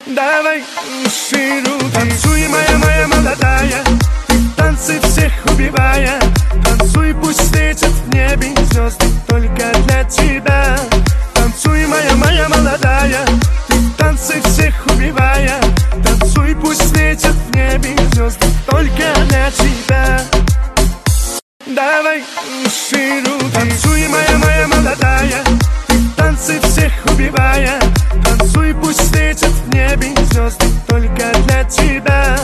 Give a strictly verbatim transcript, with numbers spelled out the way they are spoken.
Давай, шируй, танцуй, моя, моя молодая, танцы всех убивая. Танцуй, пусть светят в небе звезды только для тебя. Танцуй, моя, моя молодая, танцы всех убивая. Танцуй, пусть светят в небе звезды только для тебя. Давай, шируй, танцуй, моя, моя молодая, танцы всех убивая. Танцуй, пусть светят в небе звезды только для тебя.